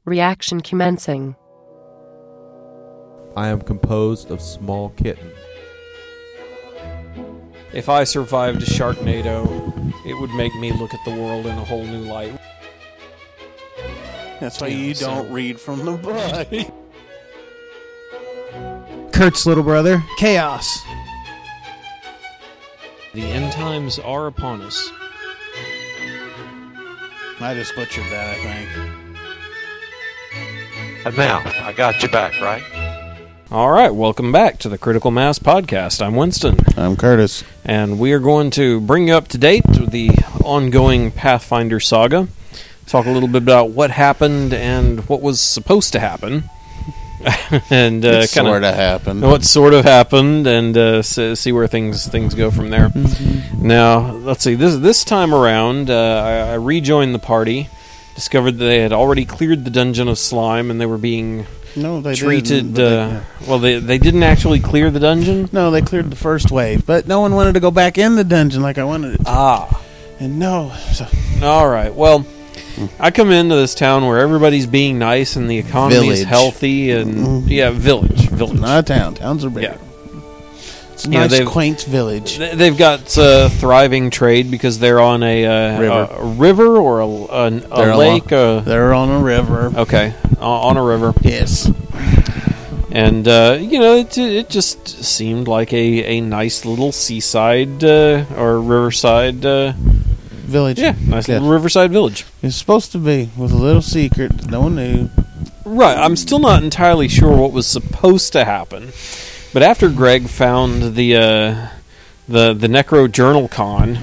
Reaction commencing. I am composed of small kitten. If I survived a Sharknado, it would make me look at the world in a whole new light. That's why you don't read from the book. Kurt's little brother, Chaos. The end times are upon us. I just butchered that, I think. And now, I got you back, right? All right, welcome back to the Critical Mass Podcast. I'm Winston, I'm Curtis. and we are going to bring you up to date with the ongoing Pathfinder saga. Talk a little bit about what happened and what was supposed to happen. And It sort of happened. what sort of happened, and see where things go from there. Mm-hmm. Now, let's see. This time around, I rejoined the party. Discovered that they had already cleared the dungeon of slime, and they were being No, they treated. didn't. Well, they didn't actually clear the dungeon. No, they cleared the first wave, but no one wanted to go back in the dungeon like I wanted it to. Ah, And no, so all right. Well, I come into this town where everybody's being nice and the economy is Village. healthy, and village. not a town. Towns are bigger. Yeah. It's a You know, nice, they've- quaint village. They've got thriving trade because they're on a river or a lake. They're on a river. Okay, on a river. Yes. And, it just seemed like a nice little seaside or riverside. Village. Nice Yes. little riverside village. It's supposed to be with a little secret that no one knew. Right, I'm still not entirely sure what was supposed to happen. But after Greg found the Necro Journal Con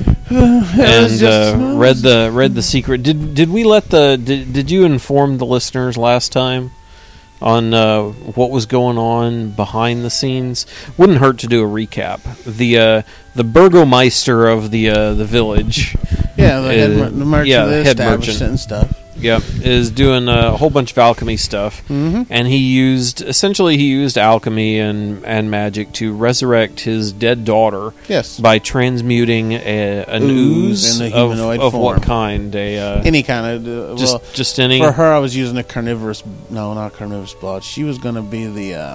and read the secret, did we let did you inform the listeners last time on what was going on behind the scenes? Wouldn't hurt to do a recap. The Burgomeister of the village, Yeah, the merchant of the head establishment merchant. and stuff. is doing a whole bunch of alchemy stuff, and he used alchemy and magic to resurrect his dead daughter. Yes. By transmuting an ooze in a humanoid of form. what kind? Any kind of... Just any. For her, I was using a carnivorous... No, not carnivorous blood. She was going to be the...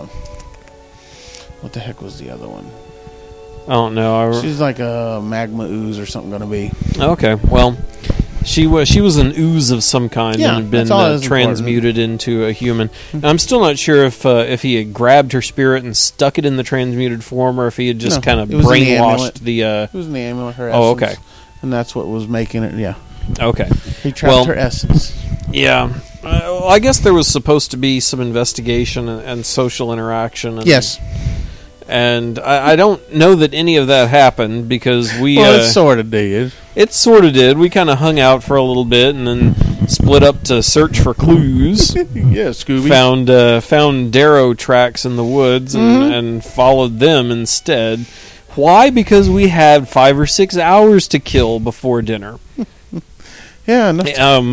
what the heck was the other one? I don't know. She's like a magma ooze or something going to be. Okay, well, she was an ooze of some kind Yeah, and had been that's all that's transmuted into a human. I'm still not sure if he had grabbed her spirit and stuck it in the transmuted form, or if he had just No, kind of it was in the amulet. brainwashed the. It was in the amulet, her Oh, essence. okay. And that's what was making it, yeah. Okay. He trapped her essence. Yeah. I guess there was supposed to be some investigation and social interaction. And, Yes. And I don't know that any of that happened because we... Well, it sort of did. It sort of did. We kind of hung out for a little bit and then split up to search for clues. Yeah, Scooby. Found Darrow tracks in the woods and followed them instead. Why? Because we had 5 or 6 hours to kill before dinner. Yeah, no.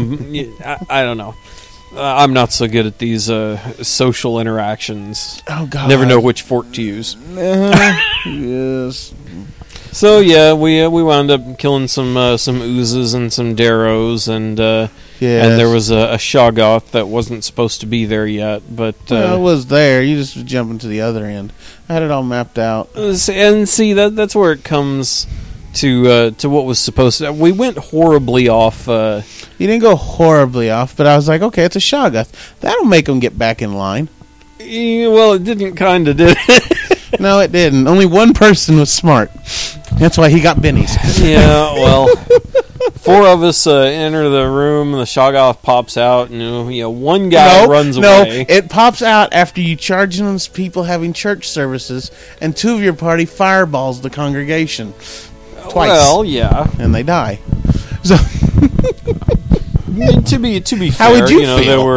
I don't know. I'm not so good at these social interactions. Oh, God. Never know which fork to use. Yes. So yeah, we wound up killing some oozes and some Darrows, and there was a Shoggoth that wasn't supposed to be there yet, but Well, it was there. You just was jumping to the other end. I had it all mapped out. and see that's where it comes to what was supposed to. We went horribly off. You didn't go horribly off, but I was like, okay, it's a Shoggoth. That'll make them get back in line. Well, it didn't kind of did. No, it didn't. Only one person was smart. That's why he got bennies. Yeah, well, 4 of us enter the room, and the Shoggoth pops out, and one guy runs away. No, it pops out after you charge on people having church services, and 2 of your party fireballs the congregation. Twice. Well, yeah. And they die. So To be fair, how would you feel?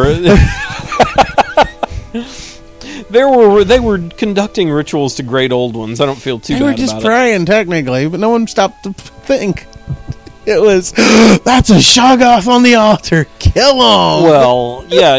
They were conducting rituals to great old ones. I don't feel too bad They were about just it. praying, technically, but no one stopped to think. It was, that's a Shoggoth on the altar. Kill him! Well, yeah,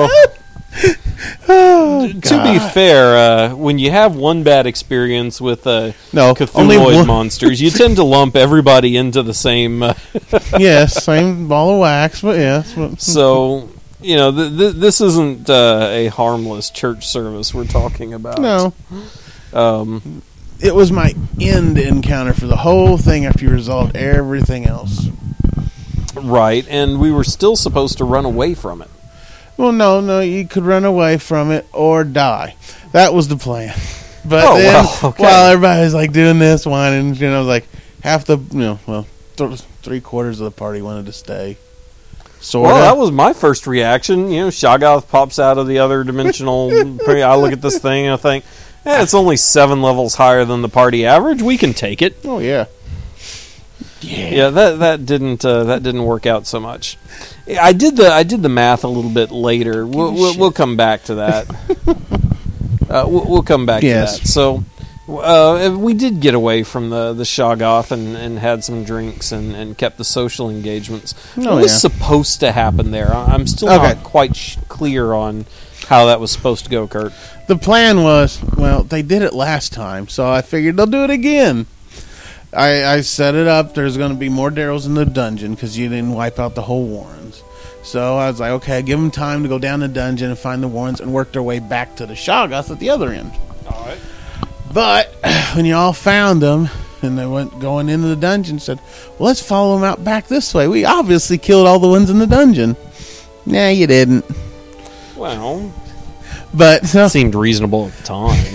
Oh, to be fair, when you have one bad experience with only Cthulhuoid one. monsters, you tend to lump everybody into the same. Yes, same ball of wax, but yes. So this isn't a harmless church service we're talking about. No. Um, It was my end encounter for the whole thing after you resolved everything else. right, and we were still supposed to run away from it. Well, no, you could run away from it or die. That was the plan. But Oh, then, well, okay. while everybody's like doing this, whining, like half the, 3/4 of the party wanted to stay. Sort Well, of. that was my first reaction. Shoggoth pops out of the other dimensional. I look at this thing and I think, it's only 7 levels higher than the party average. We can take it. Oh yeah. Yeah, that didn't work out so much. I did the math a little bit later. We'll come back to that. We'll come back Yes. to that. So we did get away from the Shoggoth and had some drinks and kept the social engagements. Oh, What was yeah. supposed to happen there? I'm still Okay. not quite clear on how that was supposed to go, Kurt. The plan was, they did it last time, so I figured they'll do it again. I set it up. There's going to be more Darryls in the dungeon because you didn't wipe out the whole Warrens. So I was like, okay, give them time to go down the dungeon and find the Warrens and work their way back to the Shoggoth at the other end. All right. But when you all found them and they went going into the dungeon, said, well, let's follow them out back this way. We obviously killed all the ones in the dungeon. Nah, you didn't. Well, But seemed reasonable at the time.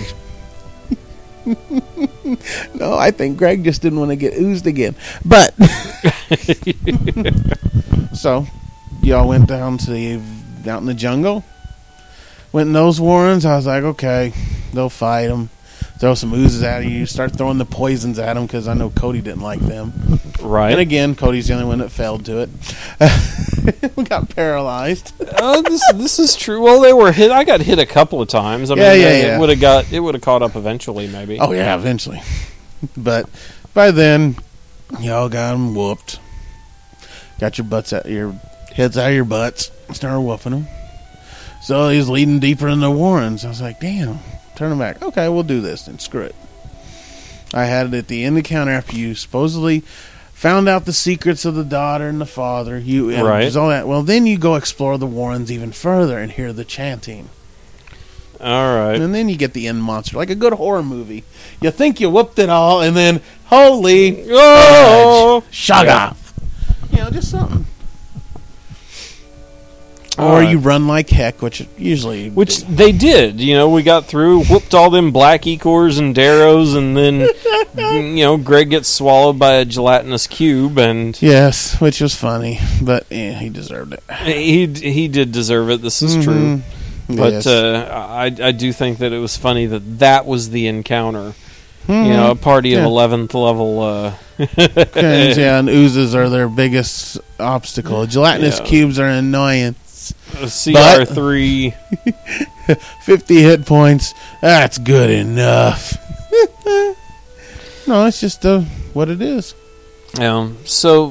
no, I think Greg just didn't want to get oozed again. But so y'all went down to out in the jungle. Went in those warrens. I was like, okay, they'll fight them. Throw some oozes at you. Start throwing the poisons at them because I know Cody didn't like them. Right. And again, Cody's the only one that failed to it. We got paralyzed. This is true. Well, they were hit. I got hit a couple of times. I mean, Yeah. It would have caught up eventually, maybe. Oh yeah, eventually. But by then, y'all got them whooped. Got your heads out of your butts. Started whooping them. So he's leading deeper in the Warrens. I was like, damn. Turn them back. Okay, we'll do this and screw it. I had it at the end of the counter after you supposedly found out the secrets of the daughter and the father. Right. There's all that. Well, then you go explore the Warrens even further and hear the chanting. All right. And then you get the end monster, like a good horror movie. You think you whooped it all, and then, holy Oh! Shoggoth. Just something. Or Alright. you run like heck, which usually... Which they did. We got through, whooped all them black Ecors and Darrows, and then, Greg gets swallowed by a gelatinous cube, and Yes, which was funny, but he deserved it. he did deserve it. This is true. But Yes. I do think that it was funny that was the encounter. A party of Yeah. 11th level. And oozes are their biggest obstacle. Gelatinous Yeah. cubes are an annoyance. CR3. 50 hit points, that's good enough. No, it's just what it is. So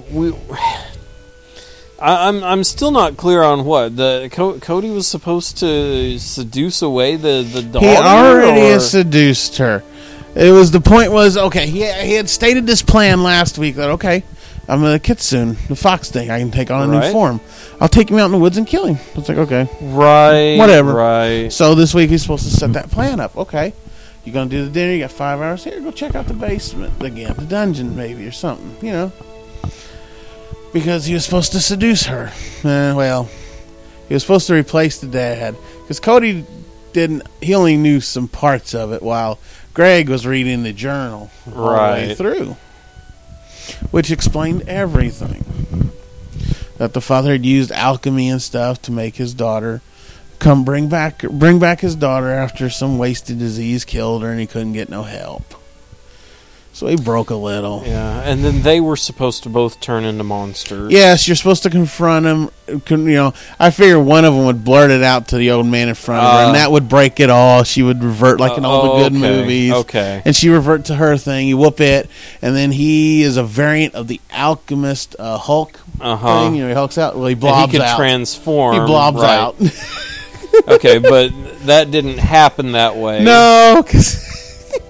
I'm still not clear on what Cody was supposed to seduce away the daughter. He already or? has seduced her. It was the point was okay. He had stated this plan last week that okay, I'm a Kitsune, the fox thing. I can take on a new Right. form. I'll take him out in the woods and kill him. It's like okay, Right. Whatever. Right. so this week he's supposed to set that plan up. Okay, you're gonna do the dinner. You got 5 hours here. Go check out the basement again, the dungeon maybe or something. Because he was supposed to seduce her. He was supposed to replace the dad because Cody didn't. He only knew some parts of it while Greg was reading the journal all the way Right. through, which explained everything. That the father had used alchemy and stuff to make his daughter bring back his daughter after some wasted disease killed her and he couldn't get no help. So he broke a little. Yeah, and then they were supposed to both turn into monsters. Yes, you're supposed to confront him. I figure one of them would blurt it out to the old man in front of her, and that would break it all. She would revert like in all the good movies. Okay. And she revert to her thing. You whoop it, and then he is a variant of the alchemist Hulk thing. He hulks out. Well, he blobs and he can out. transform. He blobs right. out. Okay, but that didn't happen that way. No, because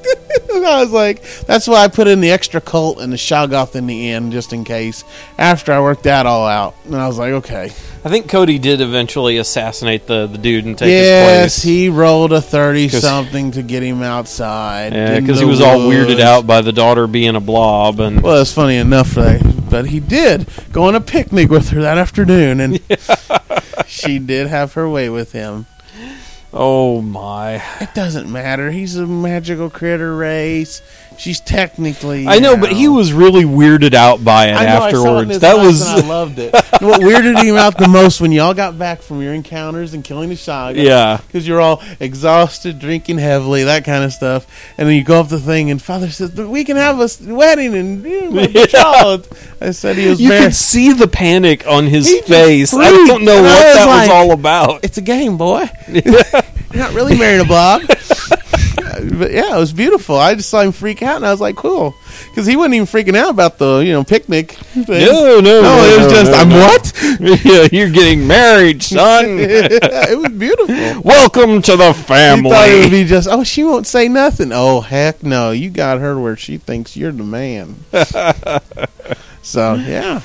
And I was like, that's why I put in the extra Colt and the Shoggoth in the end, just in case. After I worked that all out, and I was like, okay. I think Cody did eventually assassinate the dude and take his Yes, place. he rolled a 30-something to get him outside. Yeah, in because the he was all woods. weirded out by the daughter being a blob. And Well, it's funny enough, but he did go on a picnic with her that afternoon, and she did have her way with him. oh my. It doesn't matter. He's a magical critter race. She's technically... I know, but he was really weirded out by it I know, I saw it in afterwards. his That eyes was and I loved it. And what weirded him out the most when y'all got back from your encounters and killing the Shoggoth. yeah. Because you're all exhausted, drinking heavily, that kind of stuff. And then you go up the thing, and Father says, "We can have a wedding and my betrothed." I said he was You very... could see the panic on his He just face. I freaked, don't know and what I was that was like, all about. It's a game, boy. You're not really marrying a blob. But yeah, it was beautiful. I just saw him freak out, and I was like, cool. Because he wasn't even freaking out about the, picnic thing. No, it was just, I'm what? Yeah, you're getting married, son. It was beautiful. Welcome to the You thought it would family. be just, oh, she won't say nothing. Oh, heck no. You got her where she thinks you're the man. So, yeah.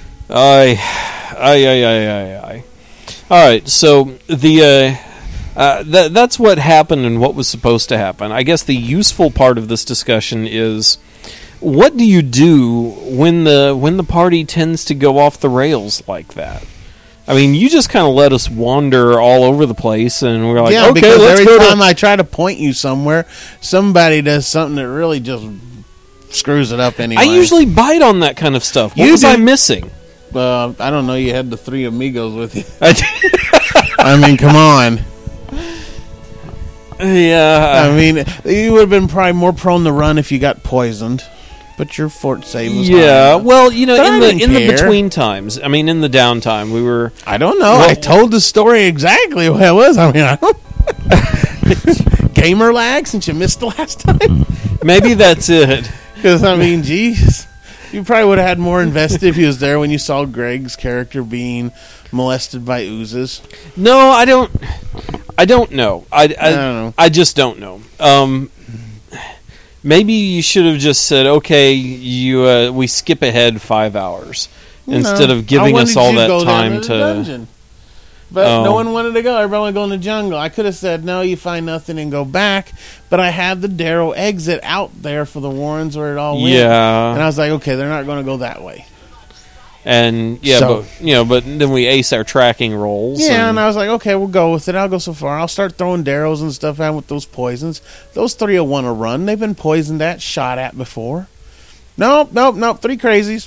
Aye. All right, so the that's what happened and what was supposed to happen. I guess the useful part of this discussion is, what do you do when the party tends to go off the rails like that? I mean, you just kind of let us wander all over the place, and we're like, Yeah, okay, because let's every go time to... I try to point you somewhere, somebody does something that really just screws it up anyway. I usually bite on that kind of stuff. What You was do. I missing? I don't know, you had the three amigos with you. I I mean, come on. yeah. I mean, you would have been probably more prone to run if you got poisoned. But your fort save was high Yeah, enough. well, But in I the didn't care. between times. I mean, in the downtime, we were. I don't know. Well- I told the story exactly what it was. I mean, I don't... Gamer lag since you missed the last time? Maybe that's it. Because, I mean, geez. You probably would have had more invested if he was there when you saw Greg's character being molested by oozes. No, I don't know. I don't know. I just don't know. Maybe you should have just said, okay, we skip ahead 5 hours instead of giving us all that time to. Dungeon. But Oh. no one wanted to go. Everybody wanted to go in the jungle. I could have said, no, you find nothing and go back. But I had the Darrow exit out there for the Warrens where it all went. And Yeah, I was like, okay, they're not going to go that way. and yeah, So- but then we ace our tracking rolls. Yeah, and I was like, okay, we'll go with it. I'll go so far. I'll start throwing Darrows and stuff out with those poisons. Those three will want to run. They've been poisoned at, shot at before. Nope. 3 crazies.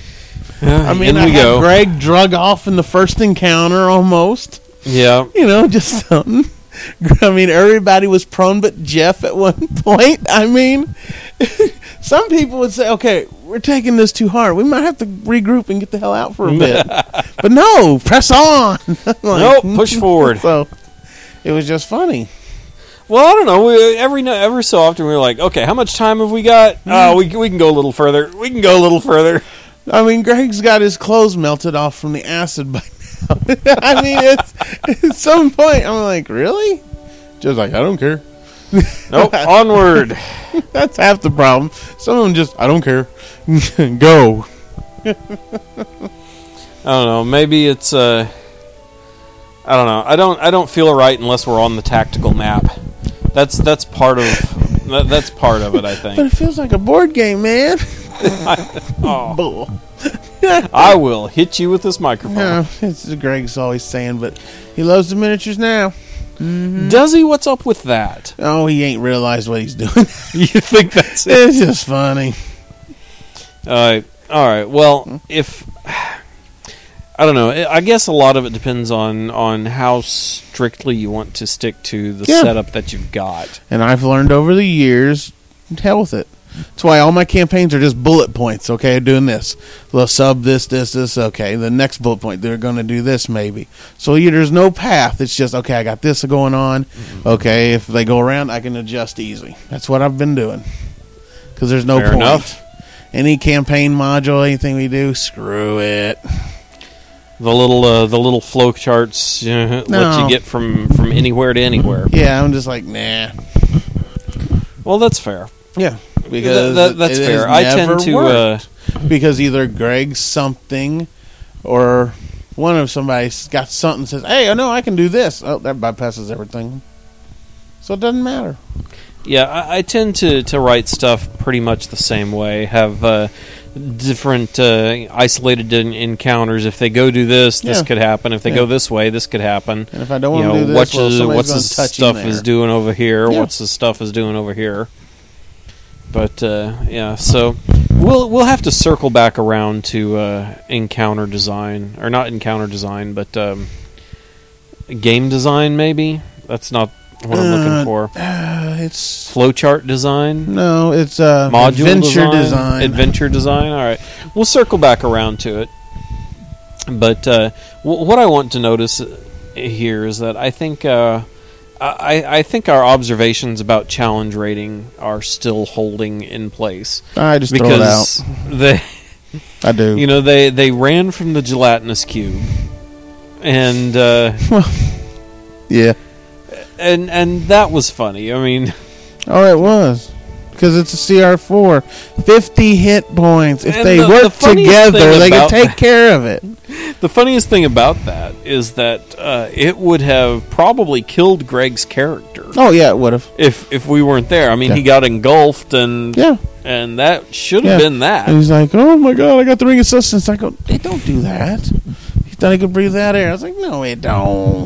I mean, in I we had go. Greg drug off in the first encounter almost. Yeah, Just something. I mean, everybody was prone but Jeff at one point. I mean, some people would say, okay, we're taking this too hard. We might have to regroup and get the hell out for a bit. But no, press on. nope, push forward. So it was just funny. Well, I don't know. Every so often we were like, okay, how much time have we got? We can go a little further. We can go a little further. I mean, Greg's got his clothes melted off from the acid by now. I mean, it's at some point I'm like, really? Just like, I don't care. Nope, onward. That's half the problem. Some of them just, I don't care. Go. I don't know. Maybe it's I don't know. I don't feel right unless we're on the tactical map. That's part of it. I But think. it feels like a board game, man. Oh, Bull. I will hit you with this microphone. Yeah, it's Greg's always saying, but he loves the miniatures now. Does he? What's up with that? Oh, he ain't realized what he's doing. You think that's it? It's just funny. All right. Well, if I don't know, I guess a lot of it depends on how strictly you want to stick to the Yeah. setup that you've got. And I've learned over the years, hell with it. That's why all my campaigns are just bullet points. Okay, doing this. They'll sub this. Okay, the next bullet point, they're going to do this maybe. So there's no path. It's just, okay, I got this going on. Okay, if they go around, I can adjust easy. That's what I've been doing. Because there's no Fair point. enough. Any campaign module, anything we do, screw it. The little flow charts let No. you get from anywhere to anywhere. Yeah, I'm just like, nah. Well, that's fair. Yeah, because That's it fair. has I never tend to. worked. Because either Greg's something, or one of somebody's got something says, "Hey, I know I can do this." Oh, that bypasses everything. So it doesn't matter. Yeah, I tend to write stuff pretty much the same way. Have different isolated encounters. If they go do this, this Yeah. could happen. If they go this way, this could happen. And if I don't want to do this, what's well, somebody's what's gonna the touch him stuff there. is doing over here? Yeah. What's the stuff is doing over here? But yeah, so we'll have to circle back around to encounter design, or not encounter design, but game design. Maybe that's not what I'm looking for. It's Flowchart design. no, it's Module adventure design. Adventure design. All right, we'll circle back around to it. But what I want to notice here is that I think I think our observations about challenge rating are still holding in place I just throw it out. because they I do. they ran from the gelatinous cube, and Yeah. and that was funny. I mean. Oh, it was. Because it's a CR4. 50 hit points. If And they the work funniest together, thing they can about take that- care of it. The funniest thing about that is that it would have probably killed Greg's character Oh, yeah, it would have. if we weren't there. I mean, Yeah. he got engulfed, and Yeah. that should have Yeah. been that. And he's like, oh, my God, I got the ring of sustenance. I go, hey, don't do that. He thought he could breathe that air. I was like, no, it don't.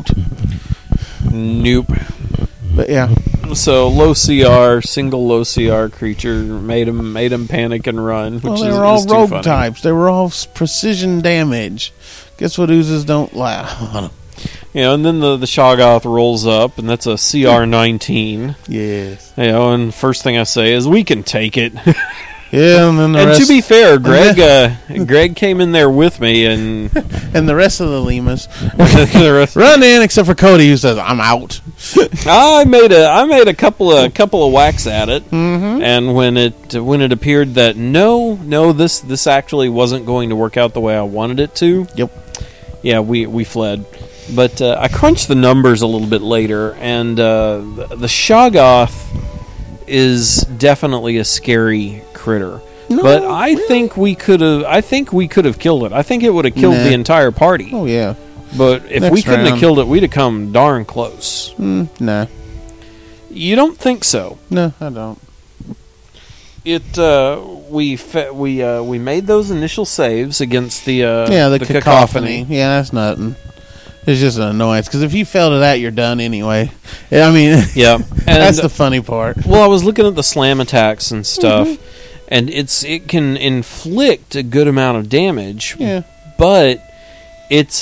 Nope. But, yeah. So low CR, single low CR creature made him panic and run. Which Well, they is, were all is too rogue funny. types. They were all precision damage. Guess what oozes don't laugh? And then the Shoggoth rolls up, and that's a CR-19. Yes. And first thing I say is, we can take it. Yeah, and then the And rest, to be fair, Greg came in there with me, and and the rest of the Lemas the rest, run in, except for Cody, who says, I'm out. I made a couple of whacks at it, Mm-hmm. and when it appeared that no, this actually wasn't going to work out the way I wanted it to. Yep. Yeah, we fled, but I crunched the numbers a little bit later, and the Shoggoth is definitely a scary critter. No, But I think we could have killed it. I think it would have killed Nah. the entire party. Oh, yeah. But if Next we couldn't have round. killed it, we'd have come darn close. Nah. You don't think so? No, I don't. We made those initial saves against the The cacophony. Yeah, that's nothing. It's just an annoyance, because if you fail to that, you're done anyway. I mean, Yeah, and that's the funny part. well, I was looking at the slam attacks and stuff, Mm-hmm. and it can inflict a good amount of damage. Yeah. But it's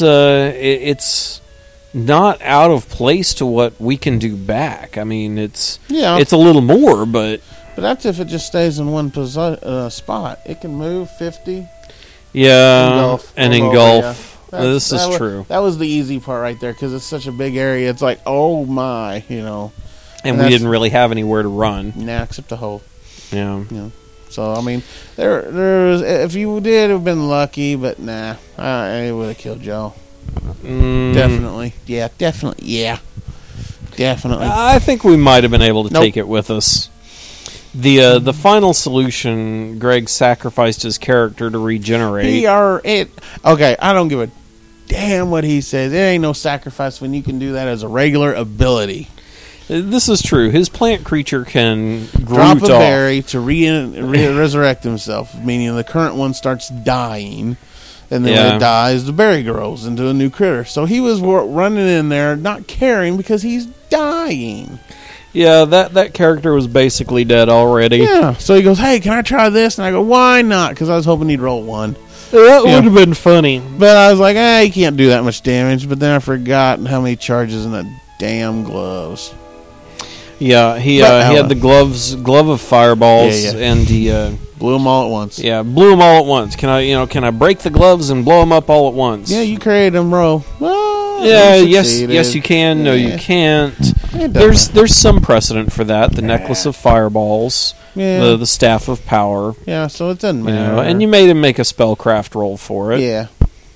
not out of place to what we can do back. I mean, it's Yeah. a little more, but But that's if it just stays in one spot. It can move 50. yeah, and engulf. Yeah. This is That was- true, That was the easy part right there, because it's such a big area. It's like, oh my, and we that's- didn't really have anywhere to run. Nah, except the hole. Yeah. So I mean, there was. If you did, it would have been lucky, but nah, it would have killed y'all. Definitely, yeah, definitely, yeah, definitely. I think we might have been able to Nope. take it with us. The final solution, Greg sacrificed his character to regenerate. Okay, I don't give a damn what he says. There ain't no sacrifice when you can do that as a regular ability. This is true. His plant creature can Drop groot a off. berry to resurrect himself, meaning the current one starts dying, and then when Yeah. it dies, the berry grows into a new critter. So he was running in there, not caring because he's dying. Yeah, that character was basically dead already. Yeah. So he goes, "Hey, can I try this?" And I go, "Why not?" Because I was hoping he'd roll one. That Yeah. would have been funny. But I was like, he can't do that much damage. But then I forgot how many charges in the damn gloves. Yeah, he But, had the glove of fireballs, Yeah, yeah. and he Blew them all at once. blew them all at once. Can I break the gloves and blow them up all at once? Yeah, you created them, bro. Well, Yeah, you yes, succeeded. yes, you can. No, you Yeah. can't. It There's doesn't. some precedent for that. The necklace of fireballs, Yeah. the staff of power. Yeah, so it doesn't You matter. know, and you made him make a spellcraft roll for it. Yeah.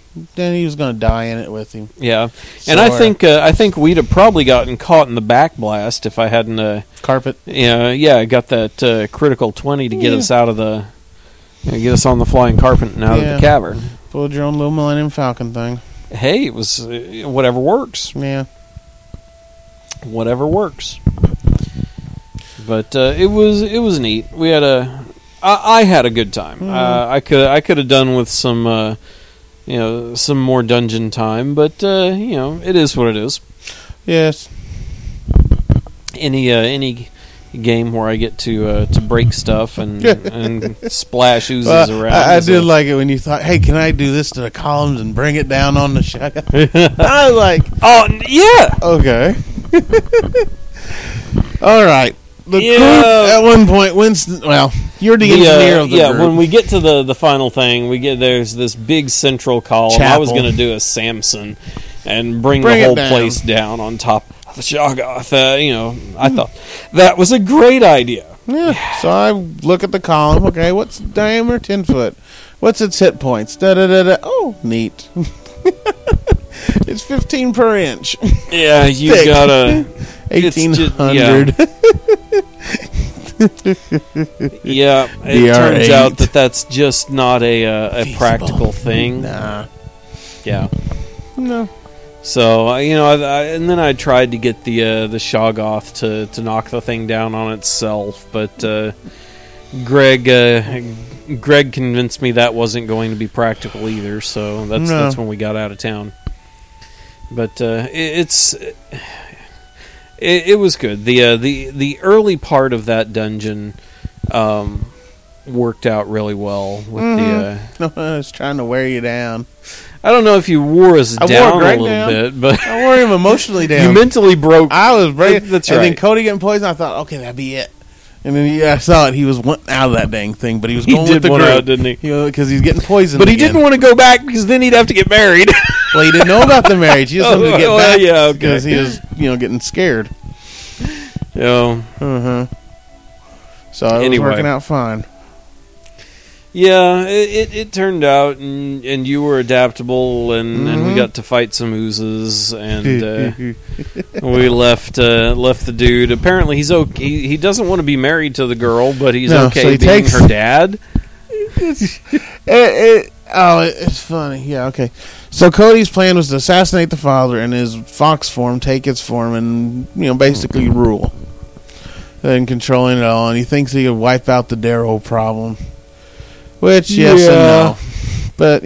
Then he was going to die in it with him. Yeah, So, and I think we'd have probably gotten caught in the back blast if I hadn't. Carpet. I got that critical 20 to get us out of the, get us on the flying carpet and out of Yeah. the cavern. Pulled your own little Millennium Falcon thing. Hey, it was whatever works. Yeah. Whatever works. But it was neat. We had I had a good time. I could have done with some some more dungeon time, but it is what it is. Yes. Any game where I get to break stuff and splash oozes Well, around. I did like it when you thought, "Hey, can I do this to the columns and bring it down on the shotgun?" I was like, oh yeah. "Okay." All right. The Yeah. group at one point, Winston. Well, you're the engineer of the group. when we get to the final thing, there's this big central column. I was Chapel. going to do a Samson and bring Bring the it whole down. place down on top of the Shoggoth. I thought that was a great idea. Yeah. So I look at the column. Okay, what's the diameter? 10 foot. What's its hit points? Da da da da. Oh, neat. It's 15 per inch. Yeah, you Thick. got a 1800. Yeah, it DR8. turns out that's just not a Feasible. practical thing. Nah. Yeah. No. So and then I tried to get the Shoggoth to knock the thing down on itself, but Greg convinced me that wasn't going to be practical either. So that's when we got out of town. But it was good. The early part of that dungeon worked out really well with I was trying to wear you down. I don't know if you wore us I wore down a Greg little down. bit, but I wore him emotionally down. you mentally broke. I was breaking. That's and then right. Cody getting poisoned. I thought, okay, that'd be it. And then I saw it. He was wanting out of that dang thing, but he was He going with did the want group, out, didn't he? Because he's getting poisoned. But he again. didn't want to go back because then he'd have to get married. Well, he didn't know about the marriage. He just wanted to get Well, back. yeah, okay. Because he was, getting scared. Yeah. So it Anyway. was working out fine. Yeah, it turned out, and you were adaptable, and we got to fight some oozes, and we left the dude. Apparently, he's okay. He doesn't want to be married to the girl, but he's No, okay so he being takes- her dad. It's funny. Yeah, okay. So Cody's plan was to assassinate the father in his fox form, take its form, and basically rule and controlling it all. And he thinks he could wipe out the Darrow problem, which yes and no, but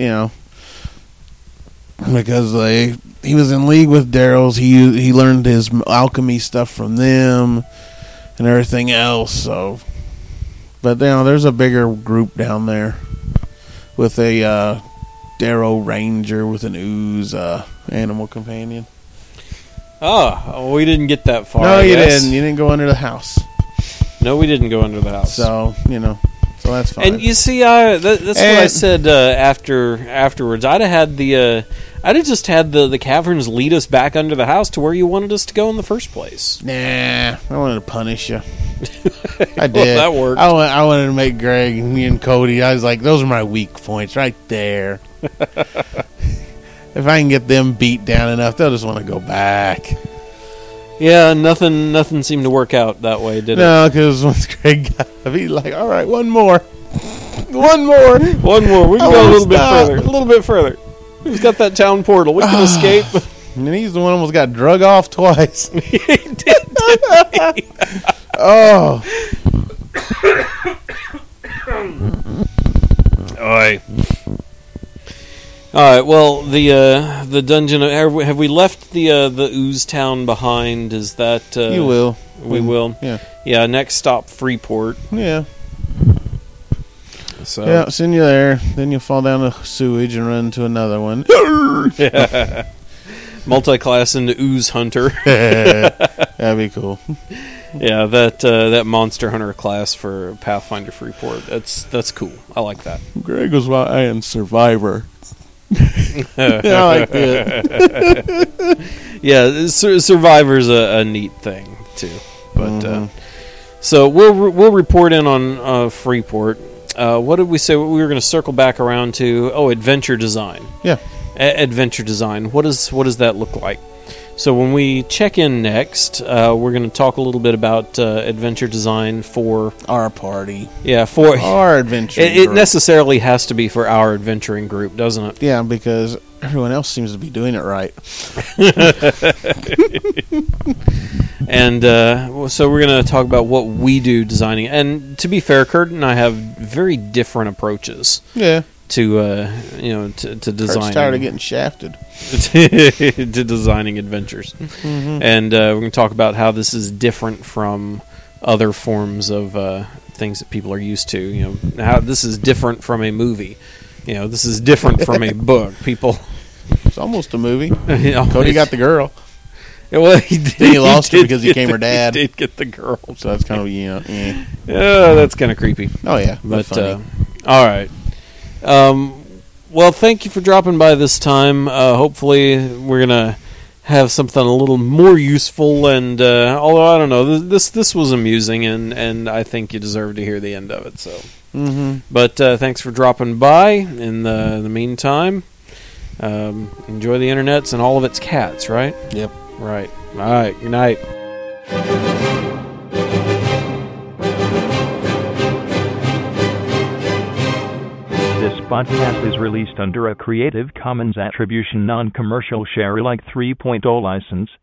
because he was in league with Darrow's, he learned his alchemy stuff from them and everything else. So, but there's a bigger group down there with a Darrow Ranger with an ooze animal companion. Oh, we didn't get that far. No, I you guess. didn't. You didn't go under the house. No, we didn't go under the house. So so that's fine. And you see, that's what I And- said afterwards. I'd have just had the caverns lead us back under the house to where you wanted us to go in the first place. Nah, I wanted to punish you. I did. Well, that worked. I wanted to make Greg and me and Cody. I was like, those are my weak points right there. If I can get them beat down enough, they'll just want to go back. Yeah, nothing seemed to work out that way, did it? No, because once Greg got up, he's like, all right, one more. One more. One more. We can I go a won't little bit stop. further. A little bit further. We've got that town portal. We can escape. And then he's the one who almost got drug off twice. He did. Oh. Oi. All right. Well, the dungeon. Have we left the ooze town behind? Is that You will. We will. Yeah. Yeah. Next stop, Freeport. Yeah. So Yeah, send you there. Then you'll fall down the sewage and run into another one. multi-class into ooze hunter. That'd be cool. Yeah, that monster hunter class for Pathfinder Freeport. That's cool. I like that. Greg was I am Survivor. I like that. Yeah, Survivor's a neat thing too. But so we'll report in on Freeport. What did we say? We were going to circle back around to adventure design. Yeah. adventure design. What does that look like? So when we check in next, we're going to talk a little bit about adventure design for Our party. for Our adventure. it necessarily has to be for our adventuring group, doesn't it? Yeah, because everyone else seems to be doing it right. And so we're going to talk about what we do designing. And to be fair, Kurt and I have very different approaches Yeah. to to designing. Kurt's tired of getting shafted. to designing adventures. And we're going to talk about how this is different from other forms of things that people are used to. You know, how this is different from a movie. You know, this is different from a book. People, It's almost a movie. you know, Cody got the girl, well, he did, Then he lost her did because he get became her dad. He did get the girl. so that's kind of Yeah, that's kind of creepy. Oh yeah, But funny. all right. Well, thank you for dropping by this time. Hopefully, we're gonna have something a little more useful. And although I don't know, this was amusing, and I think you deserve to hear the end of it. So, but thanks for dropping by. In the meantime, enjoy the internets and all of its cats. Right? Yep. Right. All right. Good night. This podcast is released under a Creative Commons Attribution Non-Commercial Share-alike 3.0 license.